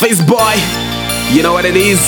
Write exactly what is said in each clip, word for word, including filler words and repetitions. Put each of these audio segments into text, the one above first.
Face boy, you know what it is.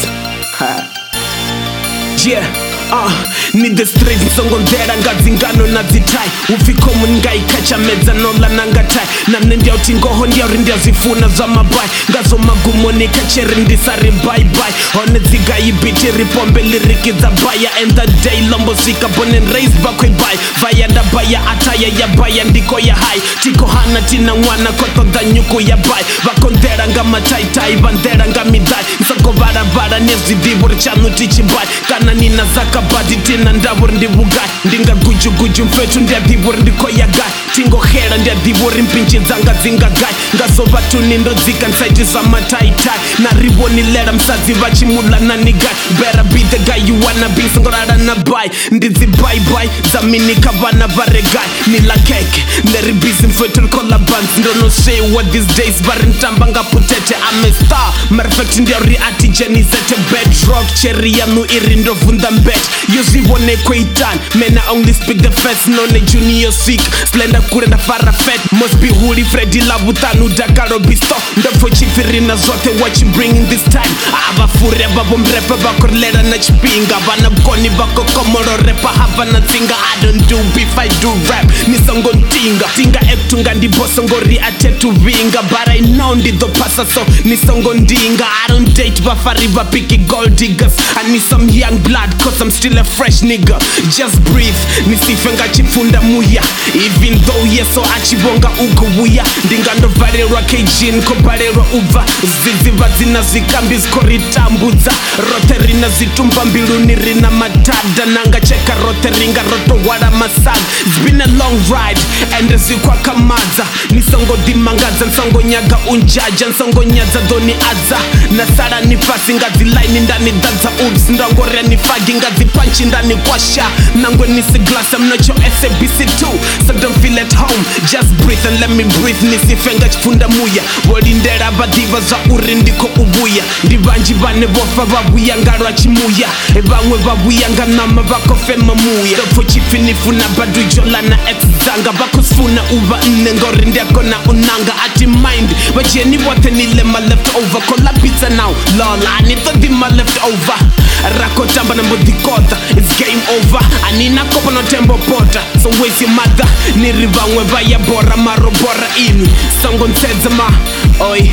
Yeah, uh, need the street nsongondera ngadzingano na dzitai ufikomu ngaikacha medza nola nangatai namne ndiauti ngoho ndiauri ndiazifuna za mabai ngazo magumoni kachere ndisari bye bye one dzigaibiti ripombe lirikidza baya and the day lombosika born and raised bakwe bai vaya ndabaya ataya ya baya ndiko ya hai tiko hana tina mwana kotodha nyuku ya bai vakondera nga mataitai vandera nga midai nsoko barabara nezvidivuri chanu tichibai kana nina zakabadi tina ndavuri ndivugai ndinga guju guju mfetu ndiadhivuri ndiko ya gai tingohera ndiadhivuri mpinchi dzanga dzingagai ngazova tunindodzika nsaiti zamataitai narivonilera msadzi vachimula nanigai better be the guy you wanna be singorara na bai ndidzi bye bye zaminika vana varegai nila keke neribisi mfetu rikola bans ndono say what these days vari ntamba ngaputete I'm a star marefect ndiauri ati jenizete bedrock cherry yanu iri ndovunda mbet yozivone kweitan men I only speak the first none junior sick slender kurenda farafet must be holy Freddy lavutanu dakaro bisto ndofo chifirina zote what you bring in this time avafure babo mrepe bakorlera na chipinga vana bukoni bako komoro repa havana tsinga I don't do beef I do rap nisongo ntinga tinga ektunga ndiboso ngori atetu vinga but I know ndido pasa so nisongo ndinga I don't date bafari bapiki gold diggers I need some young blood cause I'm still a fresh nigga just breathe nisifenga chifunda muya even though yeso achibonga ukubuya ndingando varerwa kejin kobarerwa uva ziziva zina zikambi zikoritambudza rote rina zitumba mbiluni rina matada nanga cheka rote ringa roto wada masag it's been a long ride and zikwa kamadza nisongo dimangadza nsongo nyaga unjaja nsongo nyadza doni adza nasara nifasi ngazi line ndani danza uds ndangore nifagi ngazi panchi ndani kwasha nangwe nisi glass I'm not your S A B C two so don't feel at home just breathe and let me breathe nisifenga chifunda muya volindera badiva za uri ndiko ubuya ndivanji vane vofa vabuya ngarwa chimuya vamwe vabuya nganama vakofema muya dopfo chifinifuna badu jolana ex zanga vakosifuna uva nne ngori ndiakona unanga ati mind vajeni vote nilema left over kola pizza now lola anitodhima left over rakotamba nambodhikota it's game over anina kopa no tembo pota so where's your mother niri vamwe vaya bora marobora inu songo ntsedzama oi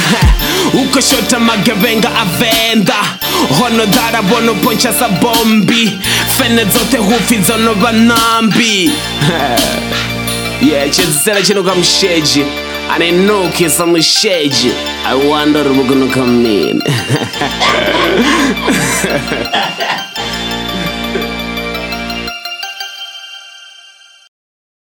ukoshota magavenga avenda hono dara bono poncha sa bombi fene zote hufi zono vanambi yeah chedzisera chino kamusheji and I know kids on the shade I wonder we're gonna come in